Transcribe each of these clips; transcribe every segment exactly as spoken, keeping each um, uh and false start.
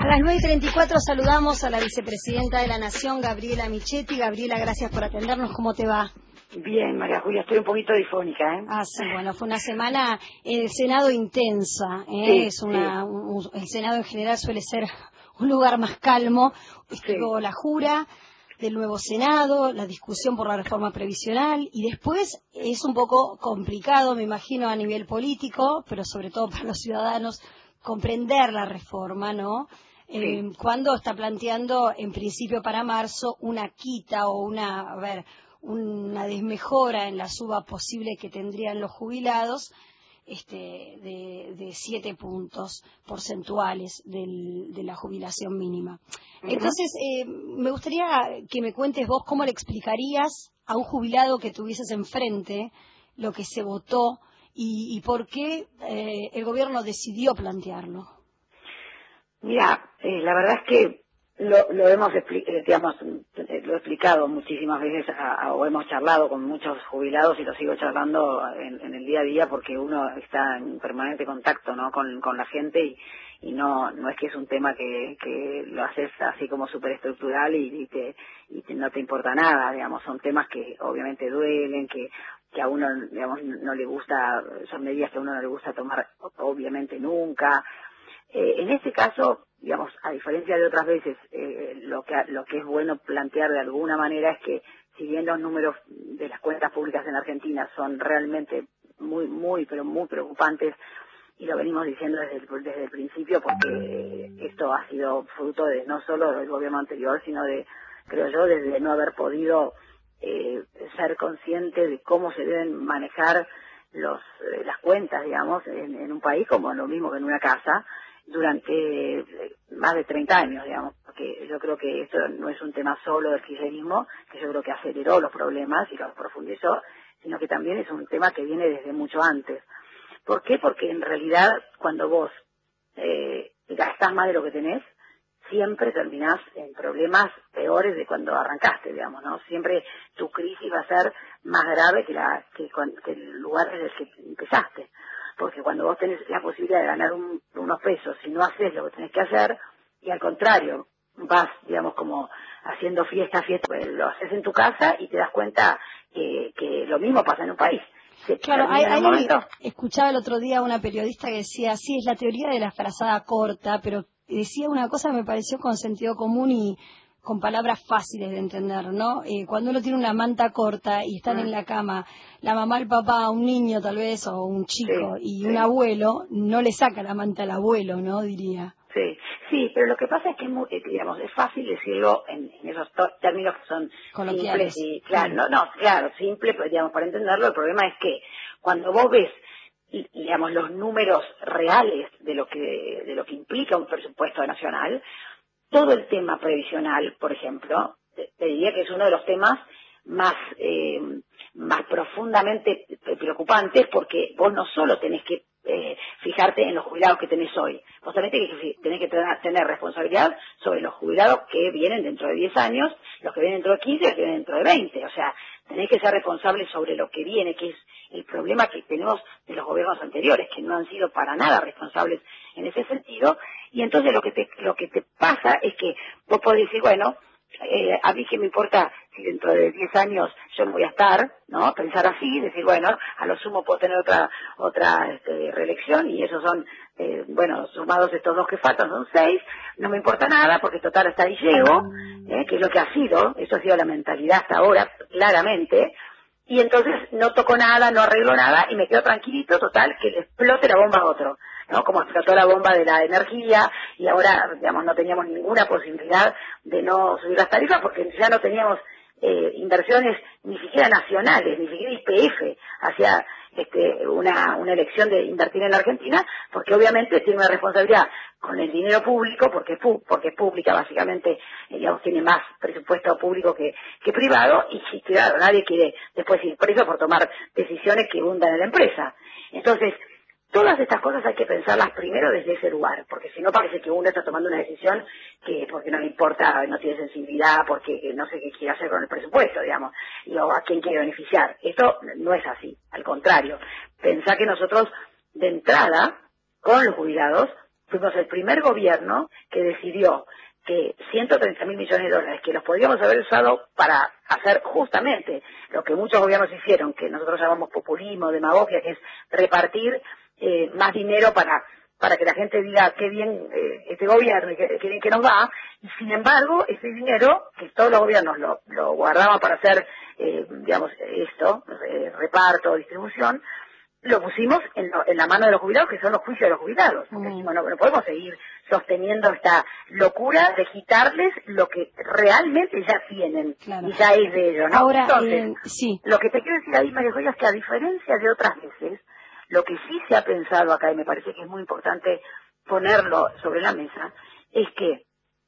A las nueve y treinta y cuatro saludamos a la vicepresidenta de la Nación, Gabriela Michetti. Gabriela, gracias por atendernos. ¿Cómo te va? Bien, María Julia, estoy un poquito difónica, ¿eh? Ah, sí, bueno, fue una semana en el Senado intensa, ¿eh? Sí, es una, sí. un, el Senado en general suele ser un lugar más calmo. Estuvo Sí. la jura del nuevo Senado, la discusión por la reforma previsional, y después es un poco complicado, me imagino, a nivel político, pero sobre todo para los ciudadanos, comprender la reforma, ¿no? Eh, Sí. cuando está planteando, en principio para marzo, una quita o una, a ver, una desmejora en la suba posible que tendrían los jubilados, este, de, de siete puntos porcentuales del, de la jubilación mínima. Uh-huh. Entonces, eh, me gustaría que me cuentes vos cómo le explicarías a un jubilado que tuvieses enfrente lo que se votó y, y por qué eh, el gobierno decidió plantearlo. Mira, eh, la verdad es que lo, lo hemos expli- eh, digamos, eh, lo he explicado muchísimas veces a, a, o hemos charlado con muchos jubilados y lo sigo charlando en, en el día a día porque uno está en permanente contacto, ¿no? con, con la gente y, y no no es que es un tema que, que lo haces así como superestructural y, y, te, y te, no te importa nada, digamos, son temas que obviamente duelen, que que a uno, digamos, no le gusta, son medidas que a uno no le gusta tomar obviamente nunca. Eh, en este caso, digamos, a diferencia de otras veces, eh, lo que lo que es bueno plantear de alguna manera es que si bien los números de las cuentas públicas en Argentina son realmente muy, muy, pero muy preocupantes, y lo venimos diciendo desde el, desde el principio, porque esto ha sido fruto de no solo del gobierno anterior, sino de, creo yo, desde no haber podido eh, ser consciente de cómo se deben manejar los eh, las cuentas, digamos, en, en un país como lo mismo que en una casa, durante más de treinta años, digamos, porque yo creo que esto no es un tema solo del kirchnerismo, que yo creo que aceleró los problemas y los profundizó, sino que también es un tema que viene desde mucho antes. ¿Por qué? Porque en realidad cuando vos eh, gastás más de lo que tenés, siempre terminás en problemas peores de cuando arrancaste, digamos, ¿no? Siempre tu crisis va a ser más grave que, la, que, que el lugar desde el que empezaste. Porque cuando vos tenés la posibilidad de ganar un, unos pesos, si no haces lo que tenés que hacer, y al contrario, vas, digamos, como haciendo fiesta, fiesta, pues lo haces en tu casa y te das cuenta que, que lo mismo pasa en un país. Se Claro, hay, termina en un hay, momento. escuchaba el otro día a una periodista que decía, sí, es la teoría de la frazada corta, pero decía una cosa que me pareció con sentido común y con palabras fáciles de entender, ¿no? Eh, cuando uno tiene una manta corta y están en Mm, la cama la mamá, el papá, un niño tal vez, o un chico, sí, y un sí. abuelo, no le saca la manta al abuelo, ¿no? Diría. Sí, sí, pero lo que pasa es que es muy, eh, digamos, es fácil decirlo en, en esos to- términos que son simples Coloquiales. y, claro, Mm. no, no, claro, simple, pues, digamos, para entenderlo, el problema es que cuando vos ves, y- digamos, los números reales de lo que, de lo que implica un presupuesto nacional, todo el tema previsional, por ejemplo, te, te diría que es uno de los temas más, eh, más profundamente preocupantes porque vos no solo tenés que eh, fijarte en los jubilados que tenés hoy, vos también tenés que, tenés que tener, tener responsabilidad sobre los jubilados que vienen dentro de diez años, los que vienen dentro de quince y los que vienen dentro de veinte, o sea, tenés que ser responsables sobre lo que viene, que es el problema que tenemos de los gobiernos anteriores, que no han sido para nada responsables en ese sentido, y entonces lo que te, lo que te pasa es que vos podés decir, bueno, eh, a mí que me importa si dentro de diez años yo no voy a estar, ¿no? Pensar así, decir, bueno, a lo sumo puedo tener otra otra este, reelección y esos son, eh, bueno, sumados estos dos que faltan, son seis, no me importa nada porque total hasta ahí llego, eh, que es lo que ha sido, eso ha sido la mentalidad hasta ahora, claramente, y entonces no toco nada, no arreglo nada y me quedo tranquilito, total, que le explote la bomba a otro, ¿no? Como explotó la bomba de la energía y ahora, digamos, no teníamos ninguna posibilidad de no subir las tarifas porque ya no teníamos eh, inversiones ni siquiera nacionales, ni siquiera I P F hacia este, una, una elección de invertir en la Argentina, porque obviamente tiene una responsabilidad con el dinero público, porque es, pu porque es pública básicamente, eh, digamos, tiene más presupuesto público que, que privado, y sí, claro, nadie quiere después ir preso por tomar decisiones que hundan a la empresa. Entonces, todas estas cosas hay que pensarlas primero desde ese lugar, porque si no parece que uno está tomando una decisión que porque no le importa, no tiene sensibilidad, porque no sé qué quiere hacer con el presupuesto, digamos, y o a quién quiere beneficiar. Esto no es así, al contrario. Pensá que nosotros, de entrada, con los jubilados, fuimos el primer gobierno que decidió que ciento treinta mil millones de dólares, que los podríamos haber usado para hacer justamente lo que muchos gobiernos hicieron, que nosotros llamamos populismo, demagogia, que es repartir eh, más dinero para para que la gente diga qué bien eh, este gobierno y qué, qué bien que nos va, y sin embargo ese dinero, que todos los gobiernos lo, lo guardaban para hacer, eh, digamos, esto, eh, reparto, distribución, lo pusimos en, lo, en la mano de los jubilados, que son los juicios de los jubilados. Mm. Decimos, no, no podemos seguir sosteniendo esta locura de quitarles lo que realmente ya tienen, claro, y ya es de ellos, ¿no? Ahora, Entonces, eh, sí. Lo que te quiero decir ahí, María Joya, es que a diferencia de otras veces, lo que sí se ha pensado acá, y me parece que es muy importante ponerlo sobre la mesa, es que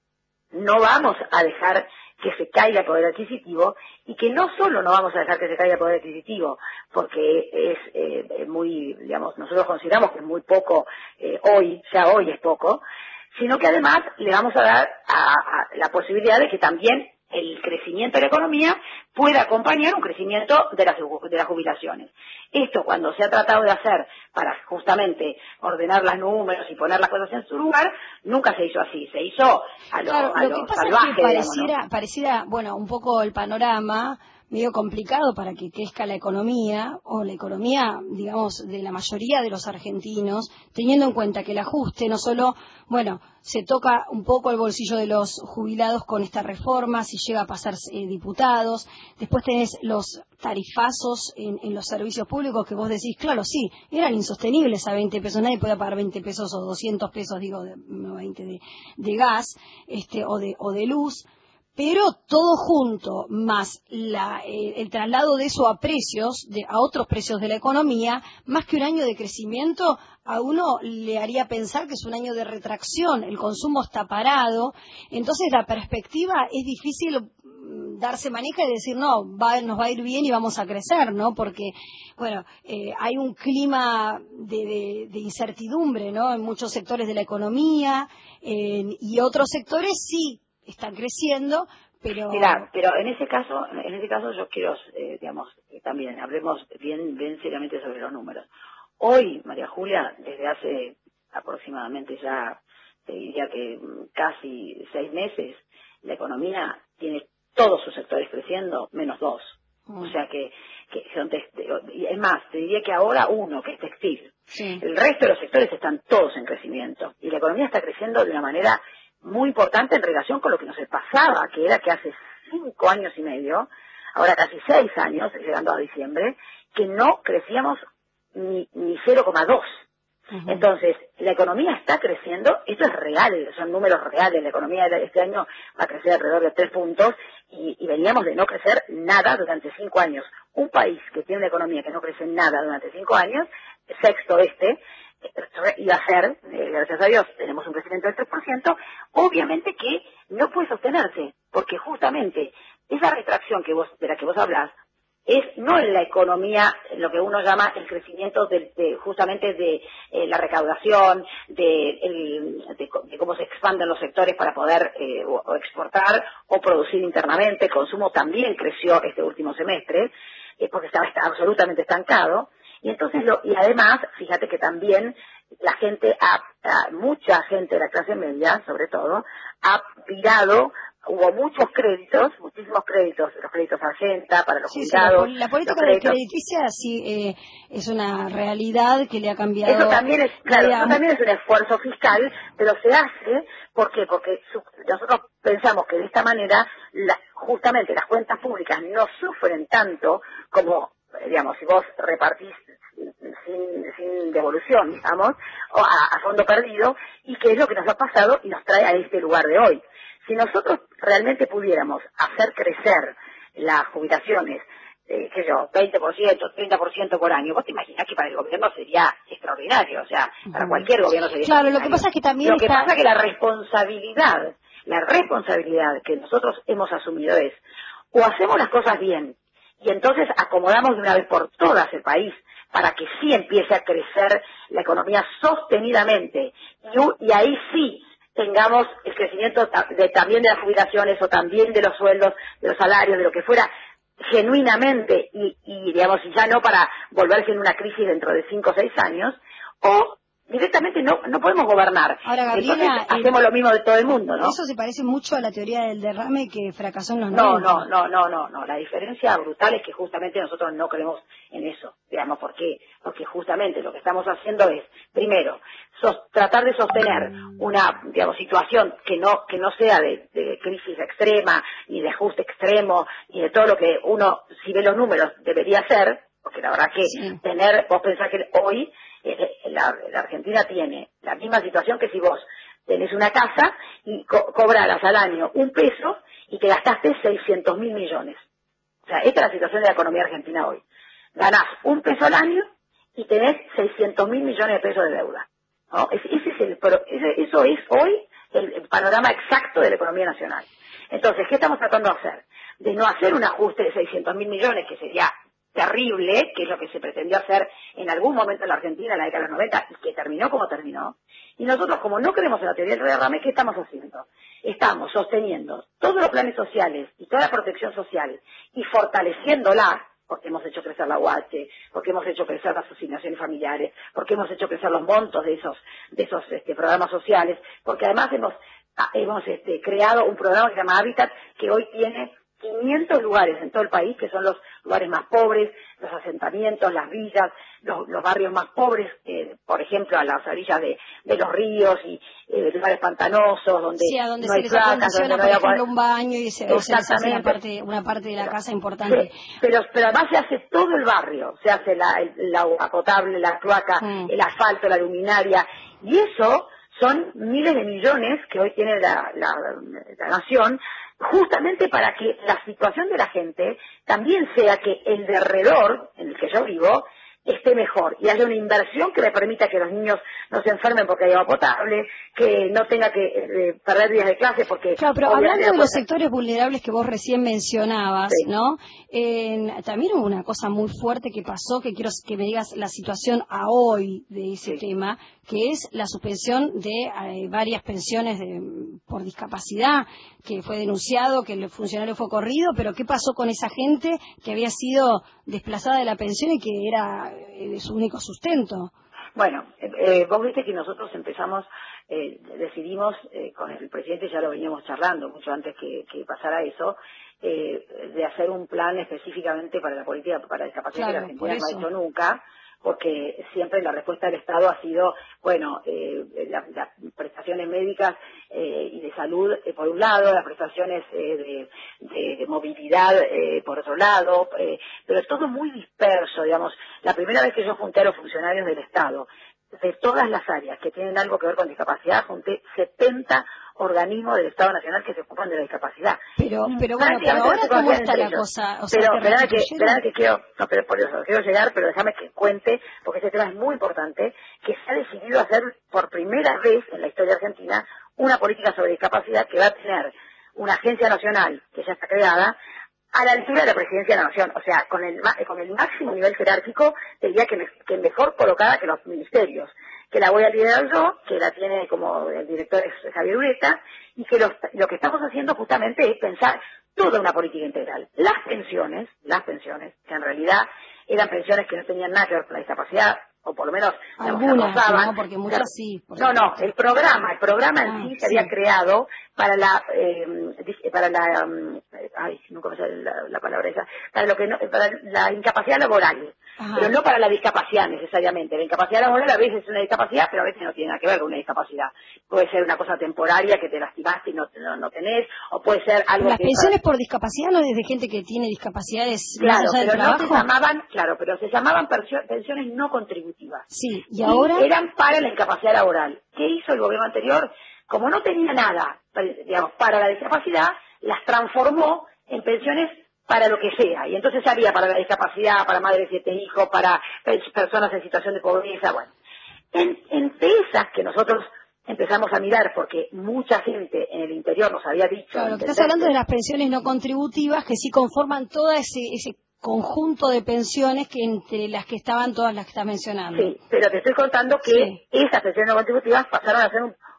no vamos a dejar que se caiga el poder adquisitivo, y que no solo no vamos a dejar que se caiga el poder adquisitivo, porque es eh, muy, digamos, nosotros consideramos que es muy poco, eh, hoy, ya hoy es poco, sino que además le vamos a dar a, a la posibilidad de que también el crecimiento de la economía pueda acompañar un crecimiento de las, de las jubilaciones. Esto, cuando se ha tratado de hacer para justamente ordenar los números y poner las cosas en su lugar, nunca se hizo así, se hizo a lo, claro, a lo lo que pasa salvaje, es que pareciera, digamos, ¿no? pareciera, bueno, un poco el panorama medio complicado para que crezca la economía, o la economía, digamos, de la mayoría de los argentinos, teniendo en cuenta que el ajuste no solo, bueno, se toca un poco el bolsillo de los jubilados con esta reforma, si llega a pasar eh, diputados, después tenés los tarifazos en, en los servicios públicos que vos decís, claro, sí, eran insostenibles a veinte pesos, nadie podía pagar veinte pesos o doscientos pesos, digo, de, no, veinte de, de gas, este, o de, o de luz. Pero todo junto, más la, eh, el traslado de eso a precios, de, a otros precios de la economía, más que un año de crecimiento, a uno le haría pensar que es un año de retracción, el consumo está parado, entonces la perspectiva es difícil darse manija y decir, no, va, nos va a ir bien y vamos a crecer, ¿no? Porque, bueno, eh, hay un clima de, de, de incertidumbre, ¿no? En muchos sectores de la economía, eh, y otros sectores sí están creciendo, pero... Mira, pero en ese caso, en ese caso yo quiero, eh, digamos, eh, también hablemos bien, bien seriamente sobre los números. Hoy, María Julia, desde hace aproximadamente ya, te diría que casi seis meses, la economía tiene todos sus sectores creciendo, menos dos. Mm. O sea que, que son y es más, te diría que ahora uno, que es textil. Sí. El resto de los sectores están todos en crecimiento. Y la economía está creciendo de una manera muy importante en relación con lo que nos pasaba, que era que hace cinco años y medio, ahora casi seis años, llegando a diciembre, que no crecíamos ni, ni cero coma dos. Uh-huh. Entonces, la economía está creciendo, esto es real, son números reales, la economía de este año va a crecer alrededor de tres puntos, y, y veníamos de no crecer nada durante cinco años. Un país que tiene una economía que no crece nada durante cinco años, sexto este, iba a ser, eh, gracias a Dios, tenemos un crecimiento del tres por ciento, obviamente que no puede sostenerse, porque justamente esa retracción que vos, de la que vos hablás, es no en la economía, en lo que uno llama el crecimiento de, de justamente de eh, la recaudación, de, el, de, de cómo se expanden los sectores para poder eh, o, o exportar o producir internamente. El consumo también creció este último semestre, eh, porque estaba está absolutamente estancado. Y entonces, lo, y además, fíjate que también la gente, ha, ha, mucha gente de la clase media, sobre todo, ha virado, hubo muchos créditos, muchísimos créditos, los créditos Argenta, para los sí, jubilados. Sí, la, la política de crediticia sí eh, es una realidad que le ha cambiado. Eso también es, claro, eso también es un esfuerzo fiscal, pero se hace, ¿por qué? Porque su, nosotros pensamos que de esta manera, la, justamente las cuentas públicas no sufren tanto como, digamos, si vos repartís sin, sin devolución, digamos, o a, a fondo perdido, y que es lo que nos ha pasado y nos trae a este lugar de hoy. Si nosotros realmente pudiéramos hacer crecer las jubilaciones, eh, qué sé yo, veinte por ciento, treinta por ciento por año, vos te imaginás que para el gobierno sería extraordinario, o sea, uh-huh. para cualquier gobierno sería claro, extraordinario. Lo que pasa es que también Lo que está... pasa es que la responsabilidad, la responsabilidad que nosotros hemos asumido es, o hacemos las cosas bien, y entonces acomodamos de una vez por todas el país, para que sí empiece a crecer la economía sostenidamente, y, y ahí sí tengamos el crecimiento de, también de las jubilaciones o también de los sueldos, de los salarios, de lo que fuera, genuinamente, y, y digamos, ya no para volverse en una crisis dentro de cinco o seis años, o directamente no no podemos gobernar. Ahora, Gabriela, entonces hacemos eh, lo mismo de todo el mundo, ¿no? Eso se parece mucho a la teoría del derrame que fracasó en los no, noventa. No, no, no, no, no. La diferencia brutal es que justamente nosotros no creemos en eso. Digamos, ¿por qué? Porque justamente lo que estamos haciendo es, primero, sos, tratar de sostener una, digamos, situación que no que no sea de, de crisis extrema, ni de ajuste extremo, ni de todo lo que uno, si ve los números, debería hacer, porque la verdad que sí. tener, vos pensás que hoy eh, la, la Argentina tiene la misma situación que si vos tenés una casa y co cobrarás al año un peso y te gastaste seiscientos mil millones. O sea, esta es la situación de la economía argentina hoy. Ganás un peso al año y tenés seiscientos mil millones de pesos de deuda, ¿no? Ese, ese es el, pero ese, eso es hoy el, el panorama exacto de la economía nacional. Entonces, ¿qué estamos tratando de hacer? De no hacer un ajuste de seiscientos mil millones, que sería terrible, que es lo que se pretendió hacer en algún momento en la Argentina en la década de los noventa y que terminó como terminó. Y nosotros, como no creemos en la teoría del derrame, ¿qué estamos haciendo? Estamos sosteniendo todos los planes sociales y toda la protección social y fortaleciéndola, porque hemos hecho crecer la U H, porque hemos hecho crecer las asignaciones familiares, porque hemos hecho crecer los montos de esos de esos este, programas sociales, porque además hemos hemos este, creado un programa que se llama Hábitat, que hoy tiene quinientos lugares en todo el país, que son los lugares más pobres, los asentamientos, las villas, los, los barrios más pobres, eh, por ejemplo, a las orillas de, de los ríos y eh, lugares pantanosos, donde, sí, a donde no se hay les placas, acondiciona, donde no por hay ejemplo, agua. un baño y se, o se les hace una parte, una parte de la pero, casa importante. Sí, pero, pero además se hace todo el barrio, se hace la, el, el agua potable, la cloaca, mm. el asfalto, la luminaria, y eso son miles de millones que hoy tiene la, la, la nación, justamente para que la situación de la gente también sea que el derredor en el que yo vivo esté mejor y haya una inversión que me permita que los niños no se enfermen porque hay agua potable, que no tenga que eh, perder días de clase porque... Claro, pero hablando de los sectores vulnerables que vos recién mencionabas, sí. ¿no? Eh, también hubo una cosa muy fuerte que pasó, que quiero que me digas la situación a hoy de ese sí. tema, que es la suspensión de eh, varias pensiones de, por discapacidad, que fue denunciado, que el funcionario fue corrido, pero ¿qué pasó con esa gente que había sido desplazada de la pensión y que era eh, su único sustento? Bueno, eh, vos viste que nosotros empezamos, eh, decidimos, eh, con el presidente ya lo veníamos charlando mucho antes que, que pasara eso, eh, de hacer un plan específicamente para la política para la discapacidad, claro, que la Argentina no ha hecho nunca, porque siempre la respuesta del Estado ha sido, bueno, eh, las la prestaciones médicas eh, y de salud eh, por un lado, las prestaciones eh, de, de, de movilidad eh, por otro lado, eh, pero todo muy disperso, digamos. La primera vez que yo junté a los funcionarios del Estado, de todas las áreas que tienen algo que ver con discapacidad, junté setenta organismos del Estado Nacional que se ocupan de la discapacidad. Pero, pero bueno, pero ahora cómo está la cosa, o sea, pero verdad que, verdad que quiero, no, pero por eso quiero llegar, pero déjame que cuente, porque este tema es muy importante, que se ha decidido hacer por primera vez en la historia argentina una política sobre discapacidad que va a tener una agencia nacional que ya está creada a la altura de la presidencia de la nación, o sea, con el con el máximo nivel jerárquico, diría que, me, que mejor colocada que los ministerios, que la voy a liderar yo, que la tiene como el director es Javier Ureta, y que lo, lo que estamos haciendo justamente es pensar toda una política integral. Las pensiones, las pensiones, que en realidad eran pensiones que no tenían nada que ver con la discapacidad, o por lo menos algunas, no, porque muchas sí. Por no, no, el programa, el programa en ah, sí se sí. había creado para la, eh, para la, um, ay, nunca me sale la, la palabra esa, para lo que no, para la incapacidad laboral, ajá, pero no para la discapacidad necesariamente. La incapacidad laboral a veces es una discapacidad, pero a veces no tiene nada que ver con una discapacidad. Puede ser una cosa temporaria que te lastimaste y no, no, no tenés, o puede ser algo Las que... Las pensiones para... por discapacidad no es de gente que tiene discapacidades claro, más allá del pero trabajo. No se llamaban, claro, pero se llamaban pensiones no contributivas. Sí, y ahora... Y eran para la incapacidad laboral. ¿Qué hizo el gobierno anterior? Como no tenía nada, digamos, para la discapacidad, las transformó en pensiones para lo que sea. Y entonces había para la discapacidad, para madres de siete hijos, para personas en situación de pobreza, bueno. En, entre esas que nosotros empezamos a mirar, porque mucha gente en el interior nos había dicho... Claro, estás hablando de las pensiones no contributivas, que sí conforman todo ese, ese conjunto de pensiones que entre las que estaban todas las que estás mencionando. Sí, pero te estoy contando que sí. esas pensiones no contributivas pasaron a ser un,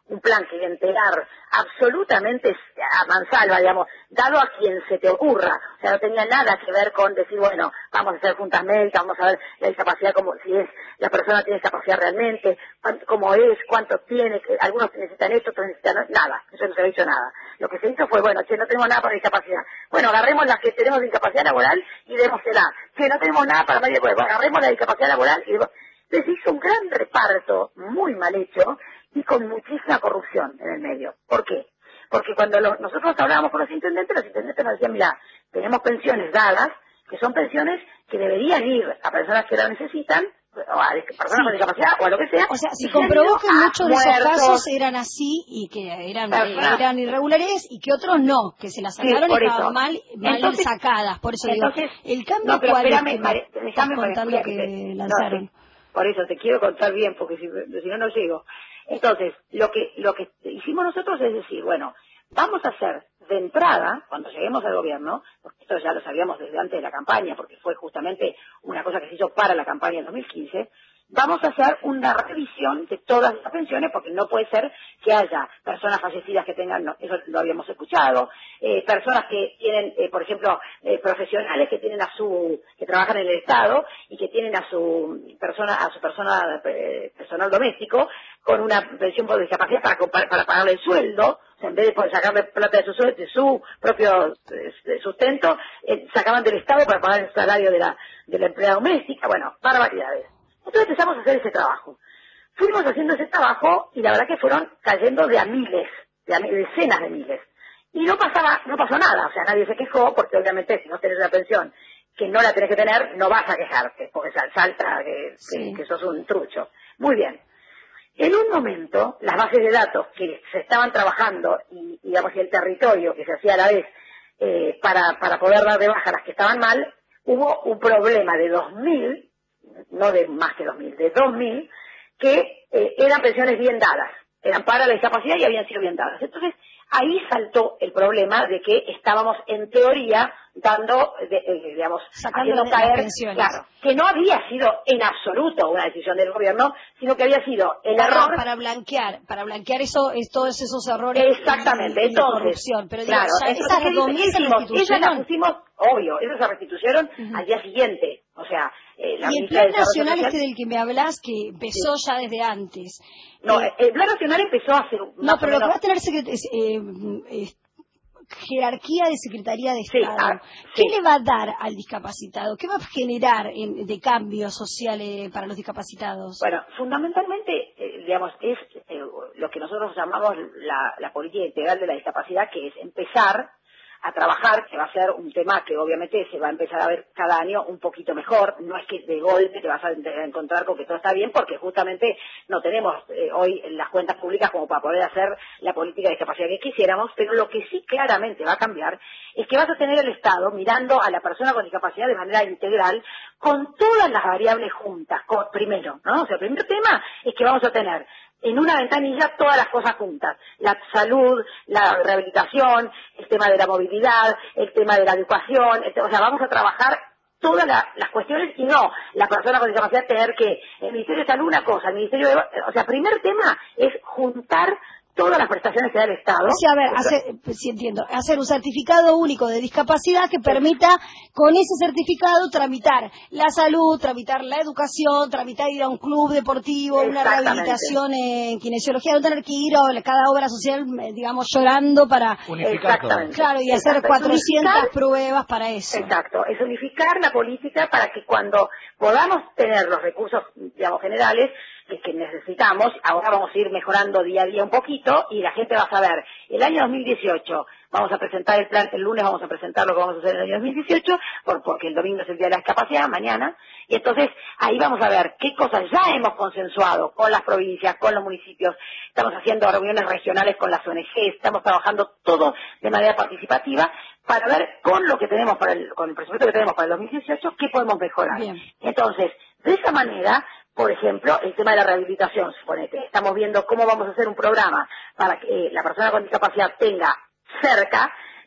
un plan clientelar absolutamente a mansalva, digamos, dado a quien se te ocurra. O sea, no tenía nada que ver con decir, bueno, vamos a hacer juntas médicas, vamos a ver la discapacidad, como si es la persona tiene discapacidad realmente, cuánto, cómo es, cuánto tiene, que algunos necesitan esto, otros necesitan nada. Eso no se ha dicho nada. Lo que se hizo fue, bueno, che, no tenemos nada para discapacidad. Bueno, agarremos las que tenemos discapacidad laboral y démosela. Che, no tenemos nada para medio, bueno, agarremos la discapacidad laboral y demos. Entonces hizo un gran reparto, muy mal hecho, y con muchísima corrupción en el medio. ¿Por qué? Porque cuando lo, nosotros hablábamos con los intendentes, los intendentes nos decían, mira, tenemos pensiones dadas, que son pensiones que deberían ir a personas que la necesitan, o a personas Sí. con discapacidad, o a lo que sea. O sea, se y comprobó que a muchos de esos muertos. casos eran así y que eran, eh, Personas. eran irregulares y que otros no, que se las Sí, sacaron por y eso. estaban mal, mal Entonces- sacadas. Por eso Entonces, digo, el cambio no, pero cuál es espérame, que me Mare, estás déjame, María contando Julia, que, que te- lanzaron. No, sí, por eso te quiero contar bien, porque si, si no, no llego. Entonces, lo que, lo que hicimos nosotros es decir, bueno, vamos a hacer de entrada, cuando lleguemos al gobierno, porque esto ya lo sabíamos desde antes de la campaña, porque fue justamente una cosa que se hizo para la campaña del dos mil quince, vamos a hacer una revisión de todas las pensiones, porque no puede ser que haya personas fallecidas que tengan, no, eso lo habíamos escuchado, eh, personas que tienen, eh, por ejemplo, eh, profesionales que tienen a su, que trabajan en el Estado y que tienen a su persona, a su persona, eh, personal doméstico, con una pensión por discapacidad para, para, para pagarle el sueldo. O sea, en vez de poder sacarle plata de su, sueldo, de su propio eh, sustento, eh, sacaban del Estado para pagar el salario de la, de la empleada doméstica. Bueno, barbaridades. Entonces empezamos a hacer ese trabajo. Fuimos haciendo ese trabajo y la verdad que fueron cayendo de a miles, de a decenas de miles. Y no pasaba, no pasó nada, o sea, nadie se quejó, porque obviamente si no tenés una pensión que no la tenés que tener, no vas a quejarte, porque salta que, Sí. que, que sos un trucho. Muy bien. En un momento, las bases de datos que se estaban trabajando y, digamos, y el territorio que se hacía a la vez eh, para, para poder dar de baja las que estaban mal, hubo un problema de dos mil, no de más que dos mil, de dos mil, que eh, eran pensiones bien dadas, eran para la discapacidad y habían sido bien dadas. Entonces, ahí saltó el problema de que estábamos, en teoría, dando, de, eh, digamos, Sacando haciendo las caer, pensiones. claro, que no había sido en absoluto una decisión del gobierno, sino que había sido el Para, error. para blanquear, para blanquear eso, es, todos esos errores Exactamente, y, y entonces, corrupción. Pero digo, claro, ya entonces, esas ¿qué dos dice- mil qué se hicimos? Esas las restituyeron. pusimos, obvio, esas se restituyeron Ujú. al día siguiente, o sea, eh, la Y el ministra plan de Desarrollo nacional Social- este del que me hablas, que empezó ya desde antes. No, eh, el Plan Nacional empezó hace más no, o pero lo que menos... va a tener secret- es, eh, es jerarquía de Secretaría de Sí, Estado. ah, ¿Qué sí. le va a dar al discapacitado? ¿Qué va a generar en- de cambios sociales para los discapacitados? Bueno, fundamentalmente, eh, digamos, es eh, lo que nosotros llamamos la, la política integral de la discapacidad, que es empezar a trabajar, que va a ser un tema que obviamente se va a empezar a ver cada año un poquito mejor. No es que de golpe te vas a encontrar con que todo está bien, porque justamente no tenemos eh, hoy las cuentas públicas como para poder hacer la política de discapacidad que quisiéramos, pero lo que sí claramente va a cambiar es que vas a tener el Estado mirando a la persona con discapacidad de manera integral, con todas las variables juntas, con, primero, ¿no? O sea, el primer tema es que vamos a tener en una ventanilla todas las cosas juntas, la salud, la rehabilitación, el tema de la movilidad, el tema de la educación, el, o sea, vamos a trabajar todas la, las cuestiones y no la persona con discapacidad tener que, el Ministerio de Salud una cosa, el Ministerio de, o sea, primer tema es juntar todas las prestaciones que da el Estado. O sea, a ver, hacer, sí entiendo, hacer un certificado único de discapacidad que permita con ese certificado tramitar la salud, tramitar la educación, tramitar ir a un club deportivo, una rehabilitación en kinesiología, no tener que ir a cada obra social, digamos, llorando para... Unificar todo. Claro, y hacer Exacto. cuatrocientas Unificar, pruebas para eso. Exacto, es unificar la política para que cuando podamos tener los recursos, digamos, generales, que, que necesitamos, ahora vamos a ir mejorando día a día un poquito y la gente va a saber, el año dos mil dieciocho vamos a presentar el plan, el lunes vamos a presentar lo que vamos a hacer en el año dos mil dieciocho, por, porque el domingo es el día de la discapacidad, mañana, y entonces ahí vamos a ver qué cosas ya hemos consensuado con las provincias, con los municipios, estamos haciendo reuniones regionales con las O N G, estamos trabajando todo de manera participativa para ver con lo que tenemos para el, con el presupuesto que tenemos para el dos mil dieciocho, qué podemos mejorar. Bien. Entonces, de esa manera, por ejemplo, el tema de la rehabilitación, suponete, estamos viendo cómo vamos a hacer un programa para que eh, la persona con discapacidad tenga cerca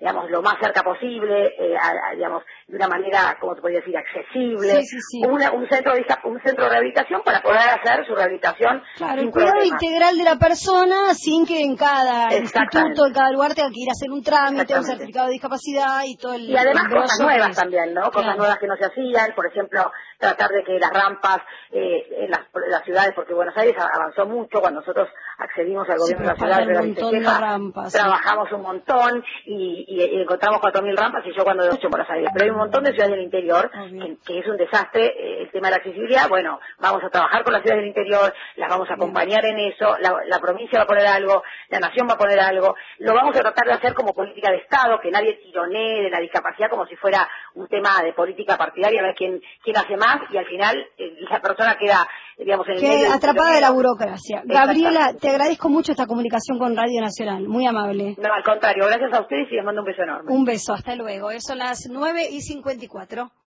digamos, lo más cerca posible, eh, a, a, digamos, de una manera, como te podría decir, accesible, sí, sí, sí. Una, un centro de un centro de rehabilitación para poder hacer su rehabilitación claro, sin el cuidado problemas. integral de la persona sin que en cada instituto, en cada lugar tenga que ir a hacer un trámite, un certificado de discapacidad y todo el Y además cosas nuevas es. también, ¿no? Claro. Cosas nuevas que no se hacían, por ejemplo, tratar de que las rampas eh, en, las, en las ciudades, porque Buenos Aires avanzó mucho cuando nosotros accedimos al sí, gobierno de la ciudad, un de la montón vicejefa, de rampas, trabajamos sí. un montón y, y, y encontramos cuatro mil rampas y yo cuando de mucho en Buenos Aires, pero hay un montón de ciudades del interior que, que es un desastre eh, el tema de la accesibilidad. Bueno, vamos a trabajar con las ciudades del interior, las vamos a acompañar Bien. en eso, la, la provincia va a poner algo, la nación va a poner algo, lo vamos a tratar de hacer como política de Estado, que nadie tironee de la discapacidad como si fuera un tema de política partidaria, a ver quién, quién hace más y al final eh, la persona queda, digamos, en el que medio. atrapada de la burocracia. Gabriela, te agradezco mucho esta comunicación con Radio Nacional, muy amable. No, al contrario, gracias a ustedes y les mando un beso enorme. Un beso, hasta luego. Son las nueve y cincuenta y cuatro.